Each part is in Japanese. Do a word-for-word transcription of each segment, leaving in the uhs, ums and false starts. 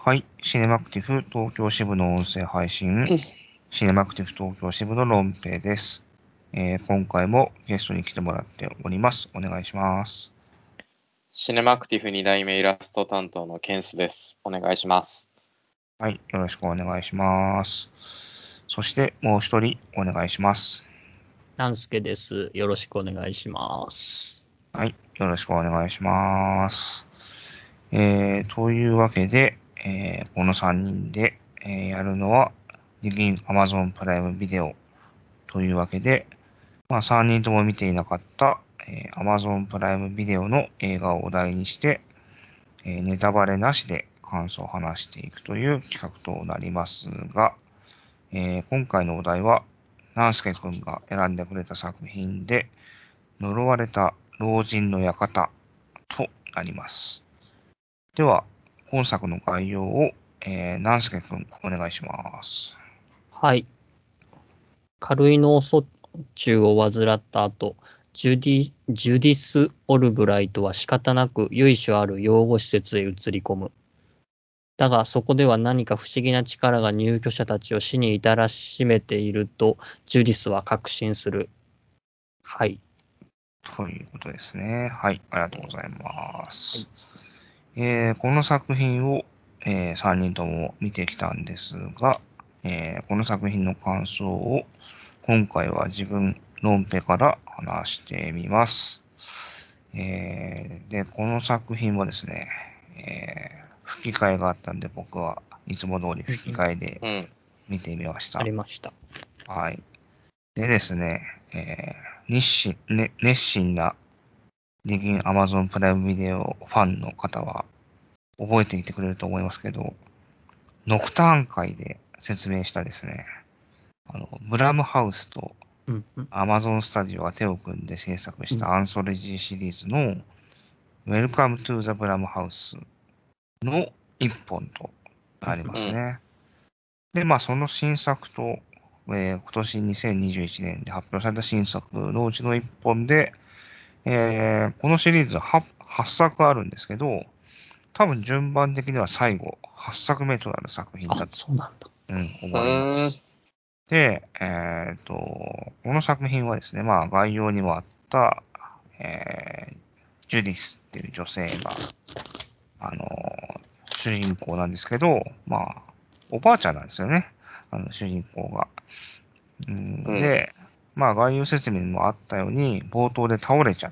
はい。シネマクティフ東京支部の音声配信、シネマクティフ東京支部のロンペイです。えー今回もゲストに来てもらっております。お願いします。 シネマクティフに代目イラスト担当のケンスです。お願いします。 はい。よろしくお願いします。そしてもう一人お願いします。 なんすけです。よろしくお願いします。 はい。よろしくお願いします。えー、というわけで、えーこのさんにんで、えーやるのは、ディギン Amazon プライムビデオというわけで、まあ、さんにんとも見ていなかった、えー Amazon プライムビデオの映画をお題にして、えーネタバレなしで感想を話していくという企画となりますが、えー今回のお題は、南助くんが選んでくれた作品で、呪われた老人の館となります。では、本作の概要を、えー、南助くんお願いします。 はい。軽い脳卒中を患った後、ジュディ、ジュディス・オルブライトは仕方なく由緒ある養護施設へ移り込む。だがそこでは何か不思議な力が入居者たちを死に至らしめていると、ジュディスは確信する。はい。 ということですね。はい、ありがとうございます。えーこの作品を、えーさんにんとも見てきたんですが、えーこの作品の感想を今回は自分、ロンペから話してみます。えーで、この作品はですね、えー吹き替えがあったんで僕はいつも通り吹き替えでうん。 見てみました。 ありました。 はい。でですね、えー熱心、ね、熱心なディギン Amazon プライムビデオファンの方は覚えていてくれると思いますけど、ノクターン会で説明したですね、あの、ブラムハウスとうんうん。 Amazon スタジオが手を組んで制作したアンソロジーシリーズの Welcome to the Bram House の一本となりますね。で、まあその新作と、えー今年にせんにじゅういちねんで発表された新作のうちの一本で、えーこのシリーズは はち, 作あるんですけど、多分順番的には最後、はっさくめとなる作品だあ、 と、 そうなんだ。 うん、 う思いまーんす。。で、えっと、この作品はですね、まあ概要にもあった、えージュディスっていう女性が、あの、主人公なんですけど、まあ、おばあちゃんなんですよね。あの、主人公が。うんうんで、まあ、概要説明にもあったように、冒頭で倒れちゃって、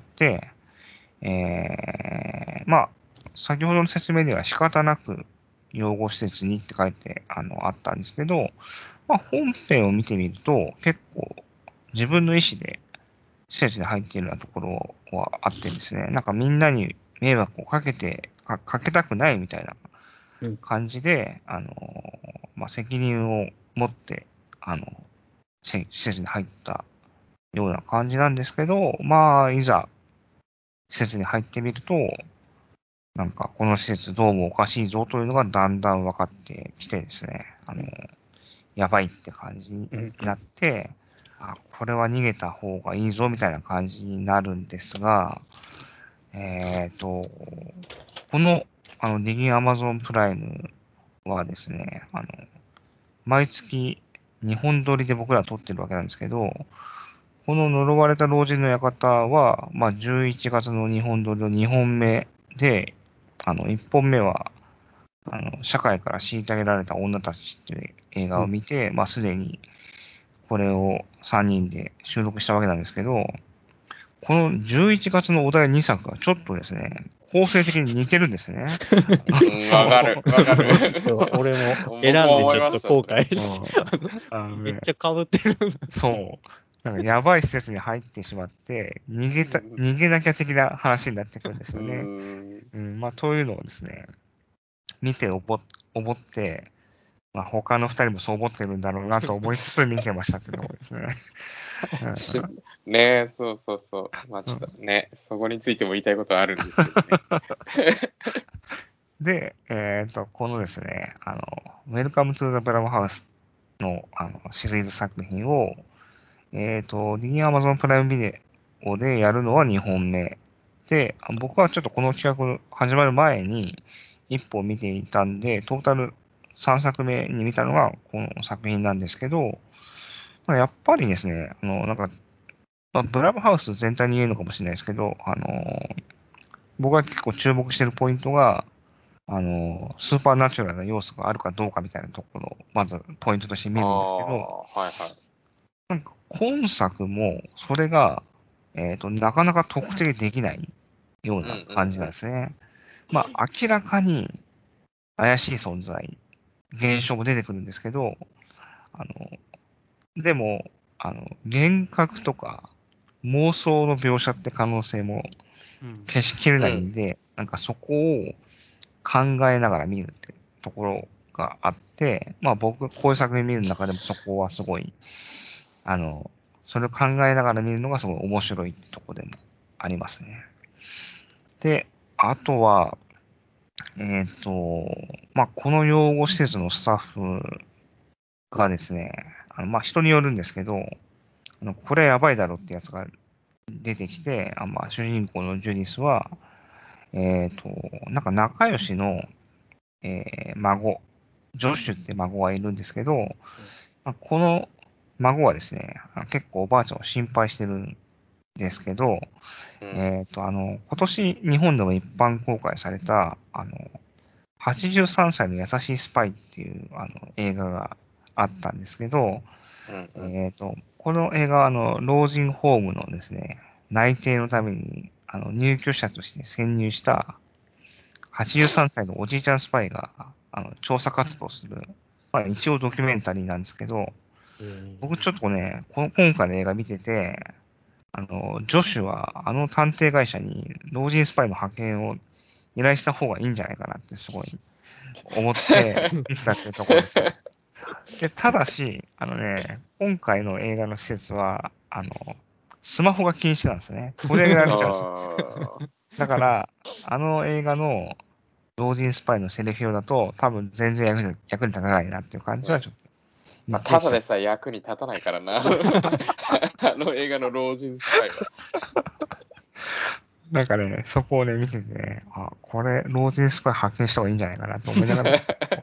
えー、まあ、先ほどの説明では仕方なく養護施設にって書いて、あの、あったんですけど、まあ、本編を見てみると、結構自分の意思で施設に入っているようなところはあってですね、なんかみんなに迷惑をかけて、かかけたくないみたいなうん感じで、あの、まあ、責任を持って、あの、せ施設に入ったような感じなんですけど、まあ、いざ施設に入ってみると、なんかこの施設どうもおかしいぞというのがだんだん分かってきてですね、あの、やばいって感じになって、あ、これは逃げた方がいいぞみたいな感じになるんですが、えっと、この、あの、ディギン Amazon プライムはですね、あの、毎月にほん撮りで僕ら撮ってるわけなんですけど、この呪われた老人の館は、まあ、じゅういちがつのにほん撮りのにほんめで、あの、いっぽんめは、あの、社会から虐げられた女たちっていう映画を見て、まあ、すでにこれをさんにんで収録したわけなんですけど、このじゅういちがつのお題にさくはちょっとですね、構成的に似てるんですね。 うん、わかる、わかる。 そう俺も僕選んでも思いちょっとました後悔うんしあのねめっちゃ被ってる。 そう。なんかやばい施設に入ってしまって、逃げた、逃げなきゃ的な話になってくるんですうよね。 ん。 うん、まあ、というのをですね、見ておぼ、思って、まあ、他の二人もそう思ってるんだろうなと思いつつ見てましたけどもですね。 しねえ、そうそうそう。まあちょっとね、そこについても言いたいことはあるんですけどね。 で、えっと、このですね、あの、Welcome to the Bram House の、あの、シリーズ作品を、えっと、ディギン Amazon プライムビデオでやるのはにほんめで、僕はちょっとこの企画始まる前に、 一本見ていたんで、トータルさんさくめに見たのがこの作品なんですけど、まあ、やっぱりですね、あの、なんか、まあ、ブラムハウス全体に言えるのかもしれないですけど、あの、僕が結構注目してるポイントが、あの、スーパーナチュラルな要素があるかどうかみたいなところを、まずポイントとして見るんですけど、 ああ、はいはい。 なんか今作も、それが、えっと、なかなか特定できないような感じなんですね。まあ、明らかに怪しい存在、現象も出てくるんですけど、あの、でも、あの、幻覚とか妄想の描写って可能性もうん消しきれないんで、なんかそこを考えながら見るってところがあって、まあ僕、こういう作品見る中でもそこはすごい、あの、それを考えながら見るのがすごい面白いってとこでもありますね。で、あとは、えっと、まあこの養護施設のスタッフがですね、あのまあ人によるんですけど、あのこれやばいだろってやつが出てきて、あまあ主人公のジュディスは、えっと、なんか仲良しの、えー孫、ジョッシュって孫がいるんですけど、まあこの孫はですね、あ結構おばあちゃんを心配してるんですけど、 うんえっと、あの、今年日本でも一般公開された、あの、はちじゅうさんさいの優しいスパイっていうあの映画があったんですけど、 うんうんえっと、この映画はあの、老人ホームのですね、内定のために、あの、入居者として潜入したはちじゅうさんさいのおじいちゃんスパイが、あの、調査活動する、まあ一応ドキュメンタリーなんですけど、 え僕ちょっとね、この今回の映画見てて、あの、ジョシュはあの探偵会社に老人スパイの派遣を依頼した方がいいんじゃないかなってすごい思って見てたっていうところですよ。で、ただし、あのね、今回の映画の施設は、あの、スマホが禁止なんですね。これが見ちゃうんですよ。 あーだから、あの映画の老人スパイのセリフ用だと、多分全然役に役に立たないなっていう感じはちょっとまあ、 見てきただでさえ役に立たないからな。あの映画の老人スパイは。 なんかね、そこをね、見ててね、あ、これ、老人スパイ発見した方がいいんじゃないかなと思いながら、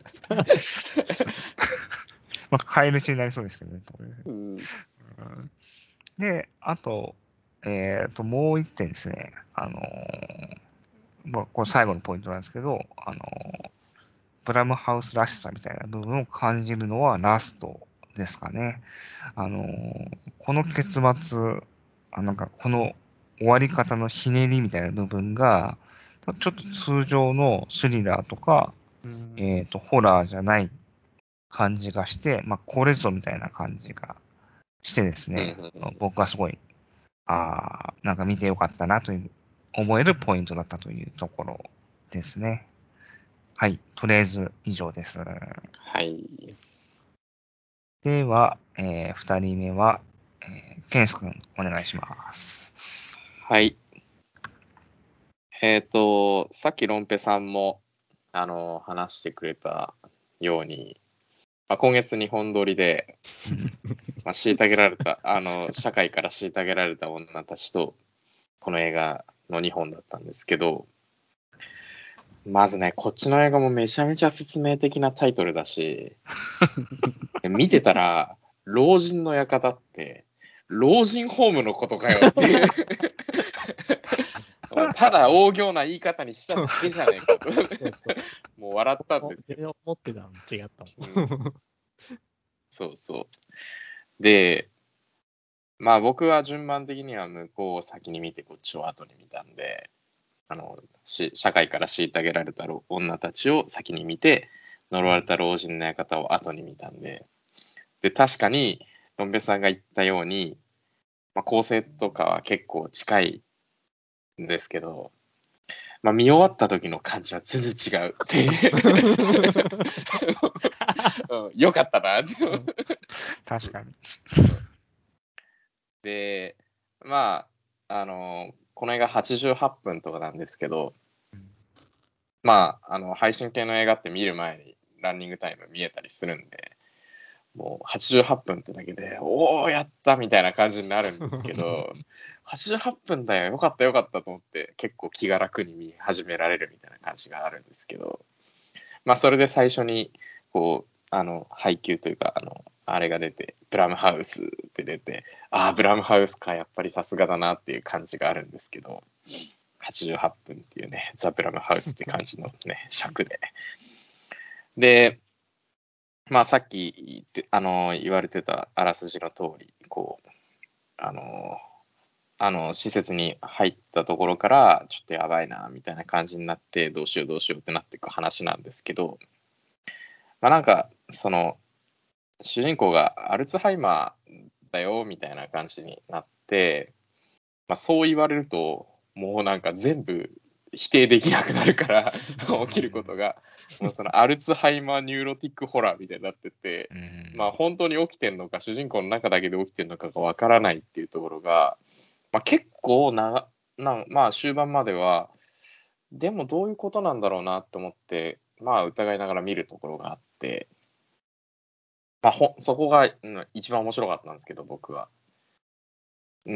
まあ、買い主になりそうですけどね、とうんうんで、あと、えっと、もう一点ですね、あのーまあ、これ最後のポイントなんですけど、あのーブラムハウスらしさみたいな部分を感じるのはラストですかね。あのーこの結末、あなんかこの終わり方のひねりみたいな部分が、ちょっと通常のスリラーとか、 うんえっと、ホラーじゃない感じがして、まあ、これぞみたいな感じがしてですうんうね、 んうん僕はすごい、ああ、なんか見てよかったなという思えるポイントだったというところですね。はい。とりあえず以上です。 はい。 では、えー、二人目は、えー、ケンス君、お願いします。 はい。えっ、と、さっきロンペさんも、あの、話してくれたように、まあ、今月日本撮りで、まあ、虐げられた、あの、社会から虐げられた女たちと、この映画のにほんだったんですけど、まずね、こっちの映画もめちゃめちゃ説明的なタイトルだし、見てたら、老人の館って、老人ホームのことかよっていう。ただ大行な言い方にしただけじゃねえかと。もう笑ったんですけど。 思ってたの違ったもん。 うんそうそう。で、まあ僕は順番的には向こうを先に見てこっちを後に見たんで、あの、し社会から虐げられた女たちを先に見て、呪われた老人の館を後に見たんで、で、確かに、ロンベさんが言ったように、まあ、構成とかは結構近いんですけど、まあ、見終わった時の感じは全然違うっていう。うんよかったなって。 確かに。 で、まあ、あの、この映画はちじゅうはっぷんとかなんですけど、まあ、あの、配信系の映画って見る前にランニングタイム見えたりするんで、もうはちじゅうはっぷんってだけで、おー、やったみたいな感じになるんですけど、はちじゅうはっぷんだよ、よかったよかったと思って、結構気が楽に見始められるみたいな感じがあるんですけど、 まあそれで最初にこうあの配給というかあのあれが出てブラムハウスって出て、ああブラムハウスかやっぱりさすがだなっていう感じがあるんですけど、はちじゅうはっぷんっていうねザ・ブラムハウスって感じのね尺ででまあさっき言ってあの言われてたあらすじの通りこうあのあの施設に入ったところからちょっとやばいなみたいな感じになってどうしようどうしようってなっていく話なんですけど、まあなんかその主人公がアルツハイマーだよみたいな感じになって、まあ、そう言われるともうなんか全部否定できなくなるから起きることがもうそのアルツハイマーニューロティックホラーみたいになってて、まあ本当に起きてんのか主人公の中だけで起きてんのかがわからないっていうところが、まあ、結構ななまあ終盤まではでもどういうことなんだろうなって思ってまあ疑いながら見るところがあって、まあ、ほそこが、うん、一番面白かったんですけど僕は。うん。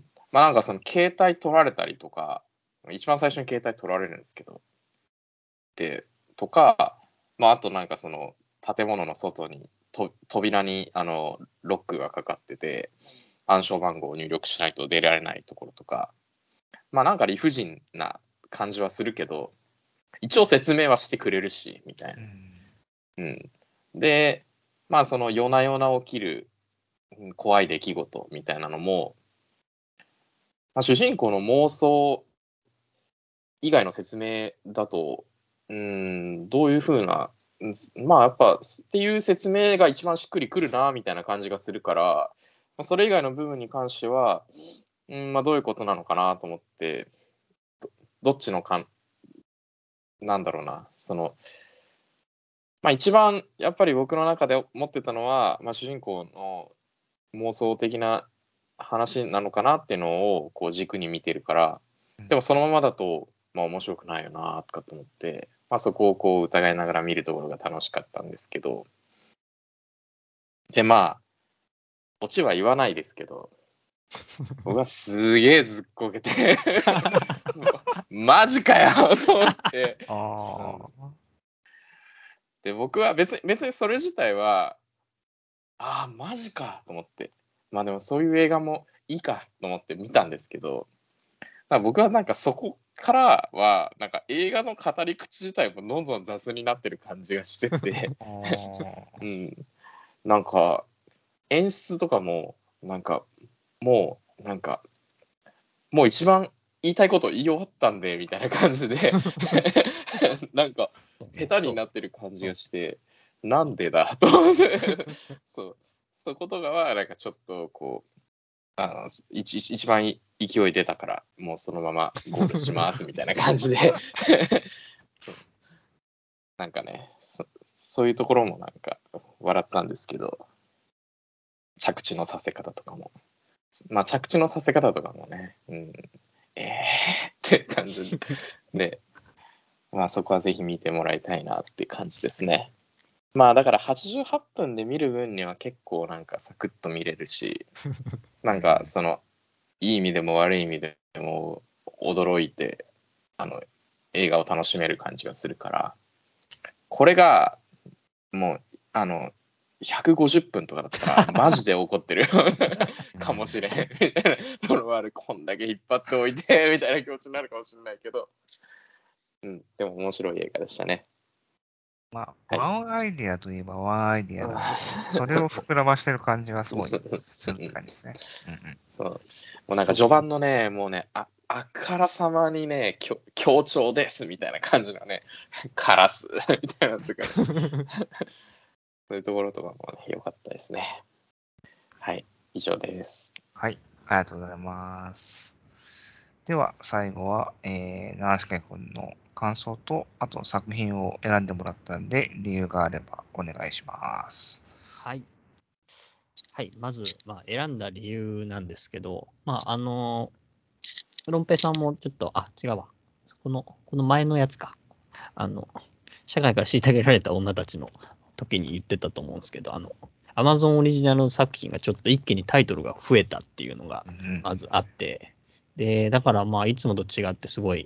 まあなんかその携帯取られたりとか一番最初に携帯取られるんですけどでとか、まああとなんかその建物の外にと扉にあのロックがかかってて暗証番号を入力しないと出られないところとか、まあなんか理不尽な感じはするけど一応説明はしてくれるしみたいな。うん。でまあその夜な夜な起きる怖い出来事みたいなのも、まあ、主人公の妄想以外の説明だと、うーん、どういうふうな、まあやっぱっていう説明が一番しっくりくるなみたいな感じがするから、まあ、それ以外の部分に関しては、うんまあ、どういうことなのかなと思って、どどっちのかん、なんだろうな、その、まあ一番やっぱり僕の中で思ってたのは、まあ、主人公の妄想的な話なのかなっていうのをこう軸に見てるから、でもそのままだと、まあ面白くないよなとかと思って、まあそこをこう疑いながら見るところが楽しかったんですけど、でまあ、オチは言わないですけど、僕はすげえずっこけて、マジかよと思って、 ああ。 で僕は別に別にそれ自体は、ああ、マジかと思って、まあでもそういう映画もいいかと思って見たんですけど、まあ僕はなんかそこからはなんか映画の語り口自体もどんどん雑になってる感じがしてて、 あーうん、なんか演出とかもなんかもうなんかもう一番言いたいこと言い終わったんでみたいな感じでなんか下手になってる感じがしてなんでだと思ってそうそういうことがはなんかちょっとこうあの一一番い勢い出たからもうそのままゴールしますみたいな感じでそうなんかねそそういうところもなんか笑ったんですけど着地のさせ方とかもまあ着地のさせ方とかもね、うん、えーって感じでまあそこはぜひ見てもらいたいなって感じですね。まあだからはちじゅうはっぷんで見る分には結構なんかサクッと見れるしなんかそのいい意味でも悪い意味でも驚いてあの映画を楽しめる感じがするから、これがもうあのひゃくごじゅっぷんとかだったらマジで怒ってるかもしれんみたいなところはある。こんだけ引っ張っておいてみたいな気持ちになるかもしれないけど、うん、でも面白い映画でしたね。 まあ、 はいワンアイディアといえばワンアイディアなんで、それを膨らましてる感じはすごいするって感じですね。うんうん、 そうもうなんか序盤のね、もうね、ああからさまにね、強強調ですみたいな感じのね、カラスみたいなとか、ね、そういうところとかもね、良かったですね。はい、以上です。 はい、ありがとうございます。では、最後は、えー、七助君の感想と、あと作品を選んでもらったんで、理由があればお願いします。 はい。はい。まず、まあ、選んだ理由なんですけど、まあ、あの、ロンペさんもちょっと、あ、違うわ。この、この前のやつか。あの、社会から虐げられた女たちの時に言ってたと思うんですけど、あの、アマゾンオリジナル作品がちょっと一気にタイトルが増えたっていうのが、まずあって、で、だからまあ、いつもと違ってすごい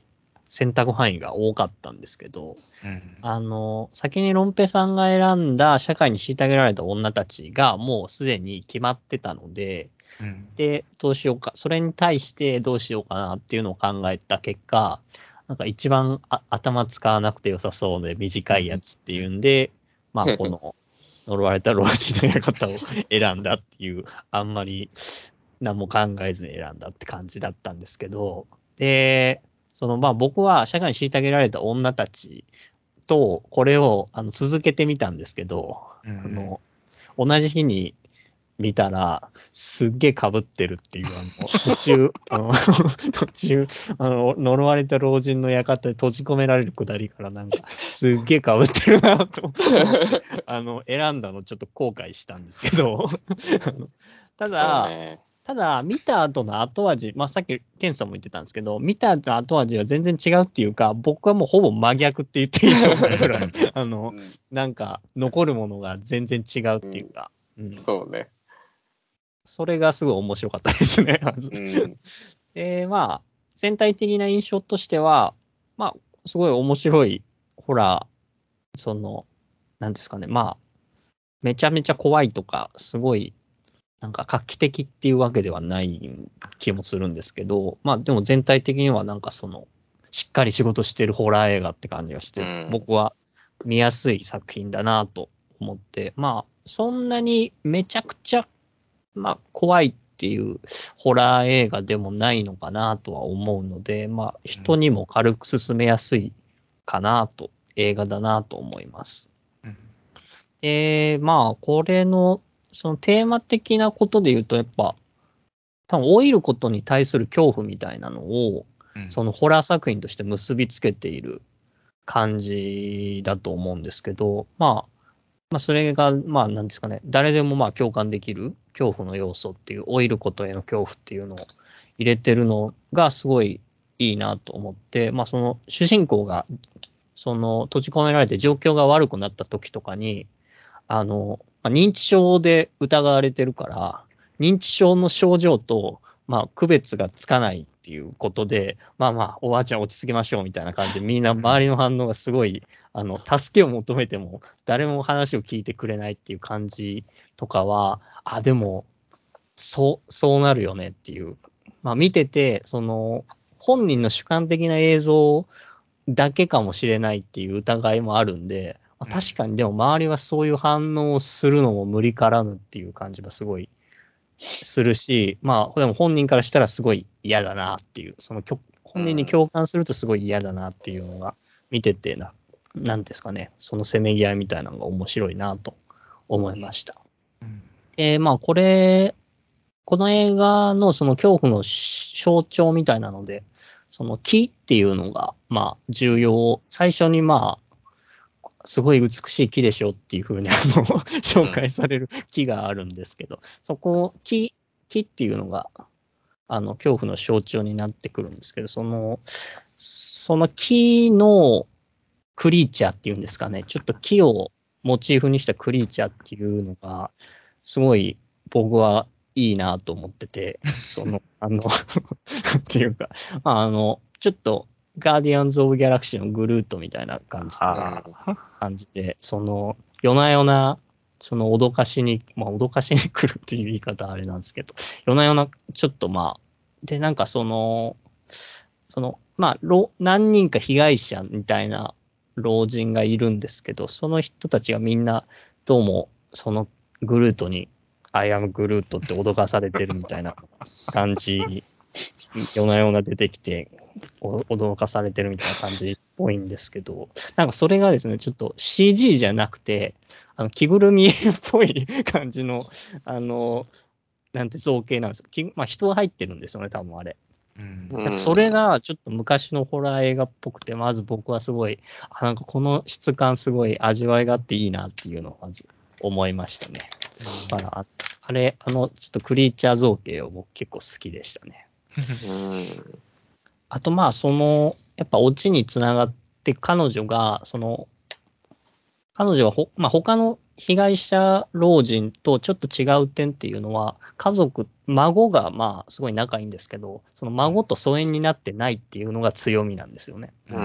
選択範囲が多かったんですけど、 うん。 あの、先にロンペさんが選んだ社会に虐げられた女たちがもうすでに決まってたので、 うん。 で、どうしようか、それに対してどうしようかなっていうのを考えた結果、なんか一番あ頭使わなくて良さそうで短いやつっていうんで、まあこの呪われた老人の館を選んだっていう、あんまり何も考えずに選んだって感じだったんですけど、で、そのまあ僕は社会に虐げられた女たちとこれをあの続けてみたんですけど、 うんあの同じ日に見たら、すっげえ被ってるっていう、あの、途中、あの、途中、あの、呪われた老人の館で閉じ込められるくだりからなんか、すっげえ被ってるなと思って、あの、選んだのちょっと後悔したんですけど、あのたそうだ、 ね。 ただ、見た後の後味、まあ、さっき、ケンさんも言ってたんですけど、見た後の後味は全然違うっていうか、僕はもうほぼ真逆って言っていいと思うぐらい、あの、 うんなんか、残るものが全然違うっていうか、うん、 そうね。 それがすごい面白かったですね。まずうん。 で、まあ、全体的な印象としては、まあ、すごい面白い、ホラー、その、なんですかね、まあ、めちゃめちゃ怖いとか、すごい、なんか画期的っていうわけではない気もするんですけど、まあ、でも全体的にはなんかその、しっかり仕事してるホラー映画って感じがして、 うん僕は見やすい作品だなと思って、まあ、そんなにめちゃくちゃまあ、怖いっていうホラー映画でもないのかなとは思うので、まあ、人にも軽く進めやすいかなと、映画だなと思います。 うん。 で、まあ、これの、そのテーマ的なことで言うと、やっぱ、多分老いることに対する恐怖みたいなのを、 うん。 そのホラー作品として結びつけている感じだと思うんですけど、まあ、まあ、それが、まあ、なんですかね、誰でもまあ共感できる恐怖の要素っていう、老いることへの恐怖っていうのを入れてるのがすごいいいなと思って、まあ、その主人公が、その閉じ込められて状況が悪くなった時とかに、あの、まあ、認知症で疑われてるから、認知症の症状と、まあ、区別がつかないっていうことで、まあまあ、おばあちゃん落ち着きましょうみたいな感じで、みんな周りの反応がすごい、あの、助けを求めても、誰も話を聞いてくれないっていう感じとかは、あ、でも、そう、そうなるよねっていう。まあ、見てて、その、本人の主観的な映像だけかもしれないっていう疑いもあるんで、まあ確かにでも周りはそういう反応をするのも無理からぬっていう感じがすごいするし、まあでも本人からしたらすごい嫌だなっていう、そのきょ本人に共感するとすごい嫌だなっていうのが見ててな、なんですかね、そのせめぎ合いみたいなのが面白いなと思いました。 うん。 で、まあこれ、この映画のその恐怖の象徴みたいなので、その木っていうのが、まあ重要、最初にまあ、すごい美しい木でしょっていうふうにあの紹介される木があるんですけど、そこ、木、木っていうのが、あの、恐怖の象徴になってくるんですけど、その、その木のクリーチャーっていうんですかね、ちょっと木をモチーフにしたクリーチャーっていうのが、すごい僕はいいなと思ってて、その、あの、っていうか、まあ、あの、ちょっと、ガーディアンズ・オブ・ギャラクシーのグルートみたいな感じのああ。 感じで、その、夜な夜な、その脅かしに、まあ脅かしに来るっていう言い方はあれなんですけど、夜な夜な、ちょっとまあ、で、なんかその、その、まあ、ろ何人か被害者みたいな老人がいるんですけど、その人たちがみんな、どうも、そのグルートに、アイアムグルートって脅かされてるみたいな感じ、夜な夜な出てきて、お驚かされてるみたいな感じっぽいんですけど、なんかそれがですね、ちょっと シージー じゃなくて、あの着ぐるみっぽい感じの、あの、なんて造形なんですよ。きまあ人は入ってるんですよね、多分あれ。 うん。 うんなんかそれがちょっと昔のホラー映画っぽくて、まず僕はすごい、あなんかこの質感すごい味わいがあっていいなっていうのをまず思いましたね。だからああれ、あの、ちょっとクリーチャー造形を僕結構好きでしたね。 うん。 あとまあその、やっぱオチにつながって彼女が、その、彼女はほ、まあ他の被害者老人とちょっと違う点っていうのは、家族、孫がまあすごい仲いいんですけど、その孫と疎遠になってないっていうのが強みなんですよね。 うん。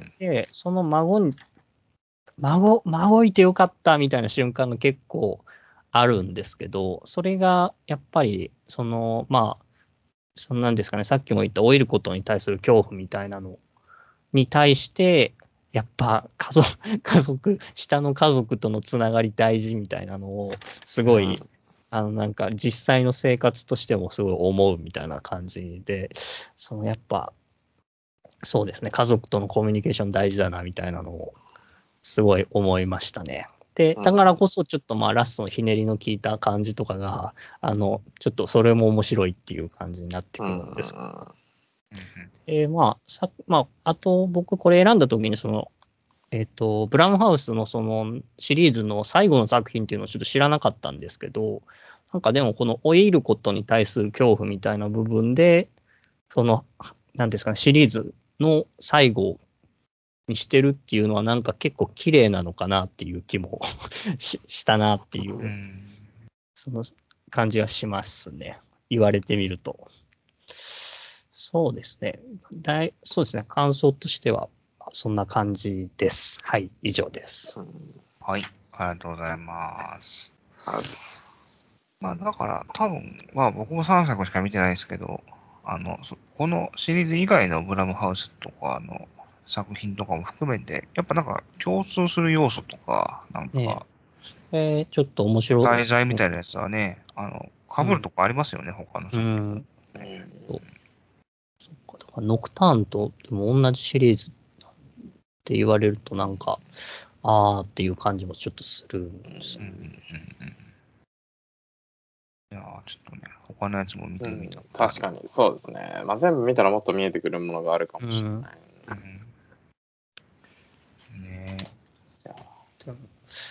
で、その孫に、孫、孫いてよかったみたいな瞬間が結構あるんですけど、それがやっぱり、その、まあ、そんなんですかね、さっきも言った老いることに対する恐怖みたいなのに対して、やっぱ家族、家族、下の家族とのつながり大事みたいなのを、すごい、 うん、 あのなんか実際の生活としてもすごい思うみたいな感じで、そのやっぱ、そうですね、家族とのコミュニケーション大事だなみたいなのを、すごい思いましたね。で、だからこそちょっとまあラストのひねりの効いた感じとかが、あの、ちょっとそれも面白いっていう感じになってくるんですけど。 うんうんえーまあ、さ、まあ、あと僕これ選んだ時にその、えっと、ブラウンハウスのそのシリーズの最後の作品っていうのをちょっと知らなかったんですけど、なんかでもこの老いることに対する恐怖みたいな部分で、その、なんですかね、シリーズの最後にしてるっていうのはなんか結構綺麗なのかなっていう気もししたなっていう、 うん。 その感じはしますね。言われてみると。そうですね。だいそうですね。感想としては、そんな感じです。はい、以上です。 うん。 はい、ありがとうございます。 はい。 まあ、だから、多分、まあ僕もさんさくしか見てないですけど、あの、そこのシリーズ以外のブラムハウスとかの作品とかも含めて、やっぱなんか共通する要素とか、なんねか、 えーちょっと面白い。 題材みたいなやつはね、あの、被るとこありますよね、他のう作品。 ん。そうそっか、だからノクターンとでも同じシリーズって言われるとなんか、あーっていう感じもちょっとするんですよ。 うんうんうんうん。いやーちょっとね、他のやつも見てうんみた。 確かに、そうですね。まあ、全部見たらもっと見えてくるものがあるかもしれない。 うん。ねいやでも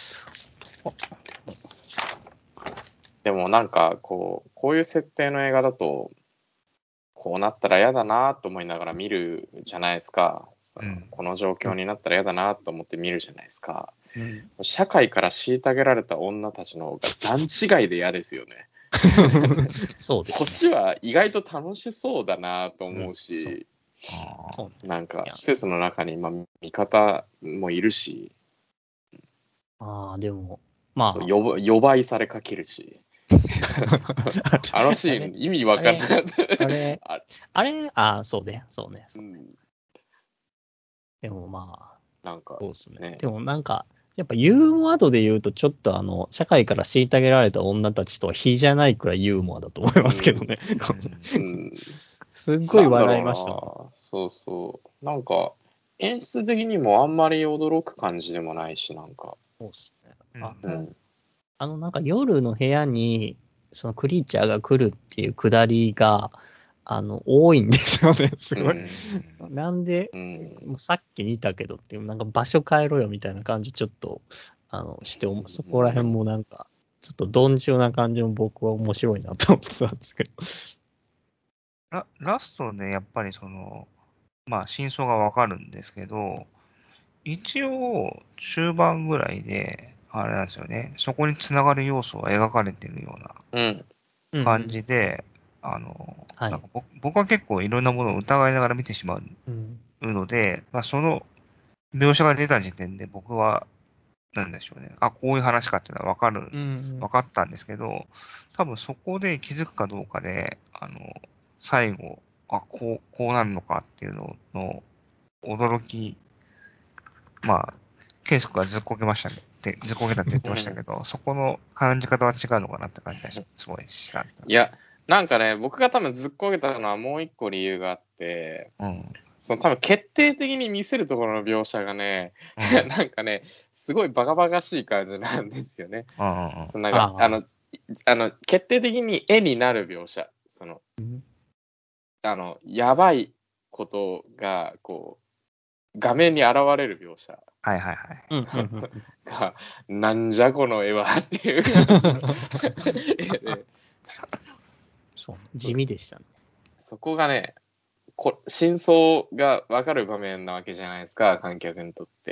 でもなんか、こう、こういう設定の映画だと、こうなったら嫌だなと思いながら見るじゃないですか。そのうんこの状況になったら嫌だなと思って見るじゃないですか。 うん、 社会から虐げられた女たちの方が段違いで嫌ですよね。 そうですね。 こっちは意外と楽しそうだなと思ううんし、 あーそうなんかいや施設の中にまあ味方もいるし、 ああ、でも、まそう予ば予売されかけるし、 あ、 あのシーン意味わかんなかった。 あれ、 ああれ、ああ、そうね、そうね。 うん、 でもまあ、 なんかそうですね。 ね、 でもなんか、やっぱユーモア度で言うと、ちょっとあの、社会から虐げられた女たちとは比じゃないくらいユーモアだと思いますけどね。 うん、 すっごい笑いましたもん。 なんだろうな、そうそう。なんか、演出的にもあんまり驚く感じでもないし、なんか。 そうっすね。 うんあの、 うん。 あのなんか夜の部屋に、そのクリーチャーが来るっていうくだりが、あの、多いんですよね。すごい。なんで、 うん。 もうさっき見たけどっていう、なんか場所変えろよみたいな感じ、ちょっと、あの、して、そこら辺もなんか、ちょっと鈍重な感じも僕は面白いなと思ってたんですけど。 ララストでやっぱりその、まあ真相がわかるんですけど、一応中盤ぐらいで、あれなんですよね、そこにつながる要素が描かれてるようなうん。 感じで、あの、 はいなんか僕僕は結構いろんなものを疑いながら見てしまうん。 うので、まあ、その描写が出た時点で僕は、なんでしょうね、あ、こういう話かっていうのはわかる、 うんわかったんですけど、多分そこで気づくかどうかで、あの、最後、あ、こう、こうなるのかっていうのの驚き、まあ、ケイス君はずっこけましたね。ってずっこけたって言ってましたけど、そこの感じ方は違うのかなって感じがしすごいしたんだ。 いや、なんかね、僕が多分ずっこけたのはもう一個理由があって、 うん。 その多分決定的に見せるところの描写がね、 うん。 なんかね、すごいバカバカしい感じなんですよね。 うんうんうん。 そのなんか、 あああの、あの、決定的に絵になる描写。その、 うんあの、やばいことが、こう、画面に現れる描写はいはいはい。 うんうんうんが、なんじゃこの絵はっていう絵で、 そう、地味でしたね。 そこがね、こ真相がわかる場面なわけじゃないですか、観客にとって。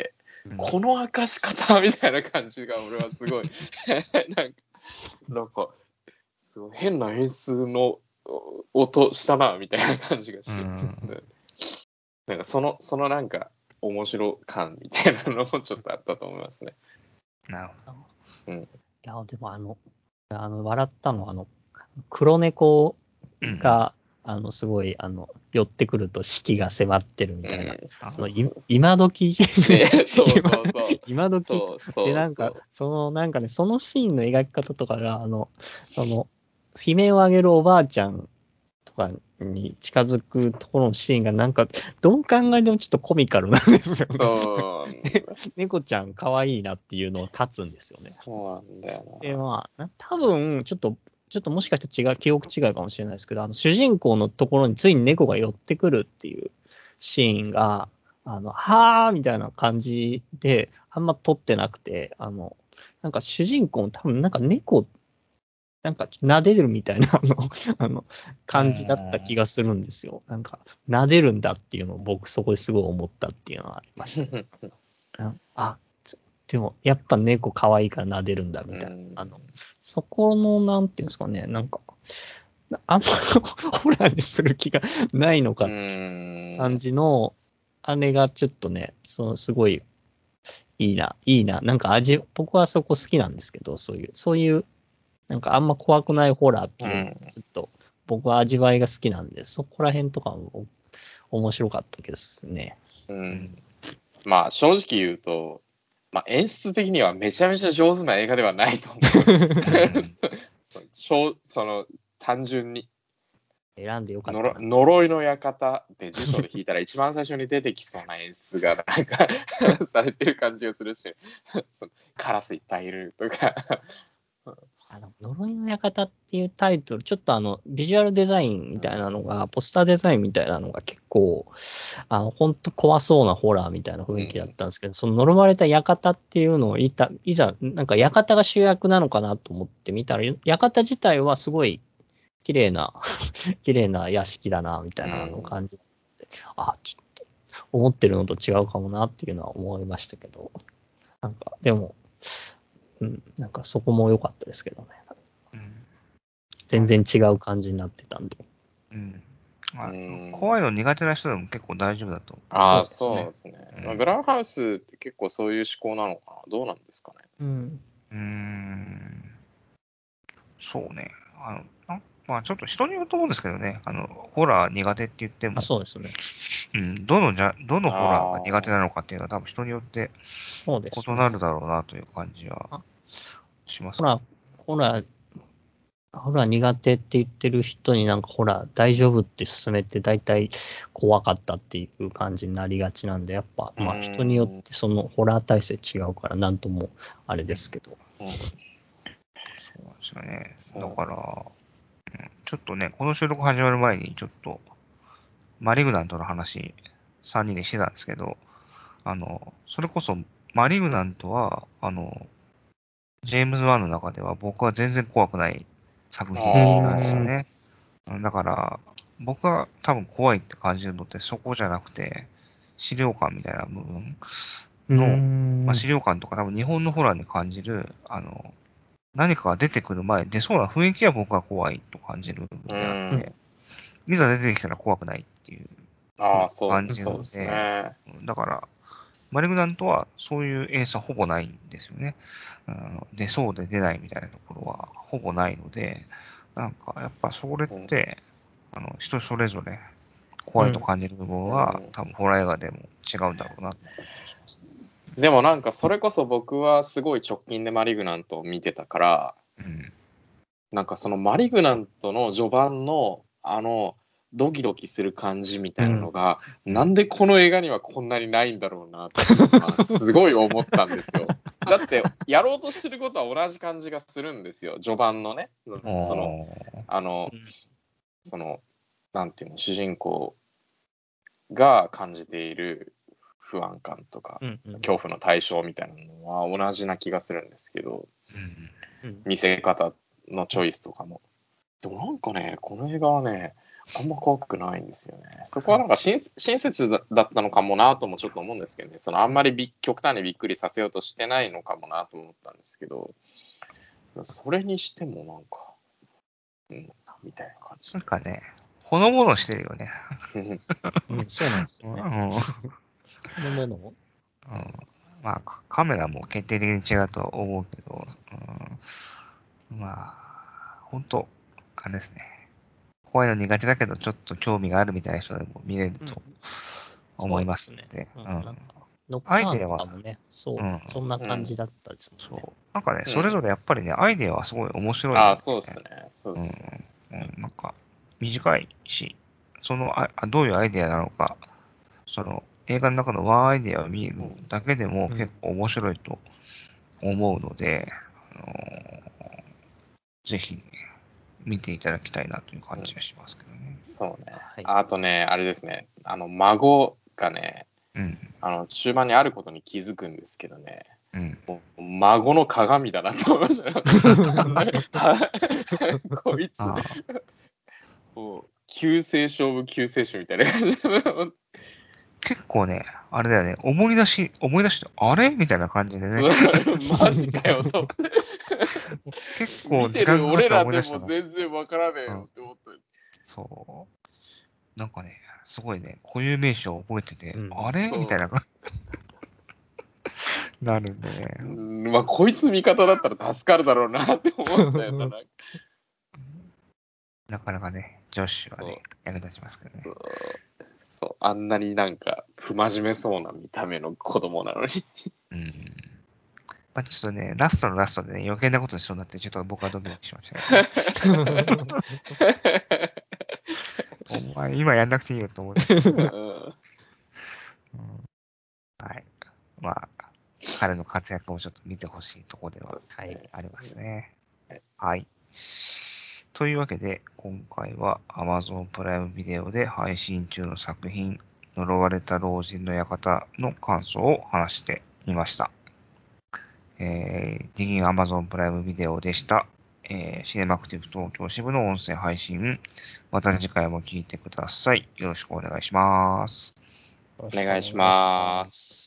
うんこの明かし方みたいな感じが俺はすごいなんかなんかすごい変な演出の音したなみたいな感じがして、 うんなんかそのそのなんか面白感みたいなのもちょっとあったと思いますね。 なるほうん。 いや、でもあの、あの、笑ったのは、あの、黒猫ど。うんが、あの、すごい、あの、寄ってくると死期が迫ってるみたいな。 うんあのいそうそう今時ねそうそう今そう今時そうそうで、なんかそう、 その、なんかね、そのシーンの描き方とかが、あの、その、悲鳴を上げるおばあちゃんとかに近づくところのシーンが、なんか、どう考えてもちょっとコミカルなんですよね。 そう猫ちゃん可愛いなっていうのを立つんですよね。 そうなんだよで、 な。 まあ、な多分、ちょっと、ちょっともしかして違う、記憶違いかもしれないですけど、あの、主人公のところについに猫が寄ってくるっていうシーンが、あの、はーみたいな感じで、あんま撮ってなくて、あの、なんか主人公も多分なんか猫、なんか撫でるみたいな、あの、あの、感じだった気がするんですよ。なんか、撫でるんだっていうのを僕そこですごい思ったっていうのはありました。ああ、つでも、やっぱ猫可愛いから撫でるんだみたいな。 うんあの、そこの、なんていうんですかね、なんか、あんまホラーにする気がないのかうってん感じの、あれがちょっとね、そのすごいいいな、いいな。なんか味、僕はそこ好きなんですけど、そういう、そういう、なんかあんま怖くないホラーっていうのを、ちょっと僕は味わいが好きなんで、そこら辺とかも面白かったですね。 ううんんまあ正直言うと、まあ、演出的にはめちゃめちゃ上手な映画ではないと思う。しょうその単純に選んでよかっのろたな。 呪いの館で辞書で引いたら一番最初に出てきそうな演出がなんかされてる感じがするし、カラスいっぱいいるとか。 あの、呪いの館っていうタイトル、ちょっとあの、ビジュアルデザインみたいなのが、ポスターデザインみたいなのが結構、あの、ほんと怖そうなホラーみたいな雰囲気だったんですけど、その呪われた館っていうのをいた、いざ、なんか館が主役なのかなと思ってみたら、館自体はすごい綺麗な、綺麗な屋敷だな、みたいなのを感じて、あ、ちょっと、思ってるのと違うかもなっていうのは思いましたけど、なんか、でも、うん、なんかそこも良かったですけどね。 うん全然違う感じになってたんで。 うんまあうん怖いの苦手な人でも結構大丈夫だと。 ああ、 そそうでですね。 うんまあ、ブラウンハウスって結構そういう思考なのかな。どうなんですかね。 うん。 うーん。そうね。あの、あまあちょっと人によると思うんですけどね。あの、ホラー苦手って言っても、 あ、そうですね。 うん、どのじゃ、どのホラーが苦手あなのかっていうのは多分人によってそうですね。 異なるだろうなという感じはあしますほら、ほら、ほら苦手って言ってる人になんかほら大丈夫って勧めて大体怖かったっていう感じになりがちなんで、やっぱまあ人によってそのホラー体制違うからなんともあれですけど。 うんそうなんですよね。 そうだから、うんちょっとね、この収録始まる前にちょっと、マリグナントの話、さんにんでしてたんですけど、あの、それこそ、マリグナントは、あの、ジェームズ・ワンの中では僕は全然怖くない作品なんですよね。うんだから、僕が多分怖いって感じるのってそこじゃなくて、資料館みたいな部分の、 んまあ、資料館とか多分日本のホラーに感じる、あの、何かが出てくる前、出そうな雰囲気は僕は怖いと感じる部分であうって、いざ出てきたら怖くないっていうああ、そう感じなそうですので、 ね。 だから、マリグナントはそういう演出はほぼないんですよね。あの出そうで出ないみたいなところはほぼないので、なんかやっぱそれって、あの人それぞれ怖いと感じる部分は、 うん多分ホラー映画でも違うんだろうなと思います。 でもなんかそれこそ僕はすごい直近でマリグナントを見てたから、 うん。 なんかそのマリグナントの序盤のあのドキドキする感じみたいなのが、 うんなんでこの映画にはこんなにないんだろうなっていうのはすごい思ったんですよ。だってやろうとしてることは同じ感じがするんですよ。序盤のね、そのあのそのなんていうの主人公が感じている不安感とかうんうん恐怖の対象みたいなのは同じな気がするんですけど、 うんうん見せ方のチョイスとかも。 でもなんかね、この映画はね、あんま怖くないんですよね。そこはなんか親親切だだったのかもなともちょっと思うんですけどね、そのあんまりび極端にびっくりさせようとしてないのかもなと思ったんですけど、それにしてもなんか、うん、みたいな感じ。 なんかね、ほのぼのしてるよね。 うん、そうなんですよね。 うんこのものを。 うんまあ、カカメラも決定的に違うと思うけど、うん、まあ、本当あれですね。怖いの苦手だけど、ちょっと興味があるみたいな人でも見れると思いますので。 そうですね。うんうんなんかノクターンとかもね、そう、 うんそんな感じだったですもんね。 そう。なんかね、 うんそれぞれやっぱりね、アイデアはすごい面白い、 ああ、そうですね。そううですね。 ん。うん、なんか、短いし、そのあ、あどういうアイデアなのか、その、映画の中のワンアイデアを見るだけでもうん結構面白いと思うので、あのーぜひ、ね、見ていただきたいなという感じがしますけどね。 そうね。 はいあとね、あれですね、あの、孫がね、 うん。 あの、中盤にあることに気づくんですけどね、 うん。 もう孫の鏡だなと思いましたね。こいつ、 ああ、 もう、救世勝負救世主みたいな感じで。 結構ね、あれだよね、思い出し、思い出して、あれみたいな感じでね、 マジかよと。 結構見てる時間かかって俺らで思い出したの。 も全然わからねえよって思った。 そう。なんかね、すごいね、固有名詞を覚えてて、 うんあれそうみたいな感じなるんでね。 うんまあ、こいつ味方だったら助かるだろうなって思ったよな。なんかなかなかね、女子はねそ、 役立ちますけどねそ。うそうあんなになんか不真面目そうな見た目の子供なのに。 うん。まあちょっとね、ラストのラストでね、余計なことしそうになって、ちょっと僕はドキドキしましたね。お前、今やんなくていいよと思って。 うんうんはい。まあ、彼の活躍をちょっと見てほしいところでははい。 ありますねはい。 はい。というわけで、今回は Amazon プライムビデオで配信中の作品、呪われた老人の館の感想を話してみました。えー、ディギン Amazon プライムビデオでした。えー、シネマクティブ東京支部の音声配信、また次回も聞いてください。よろしくお願いします。 お願いします。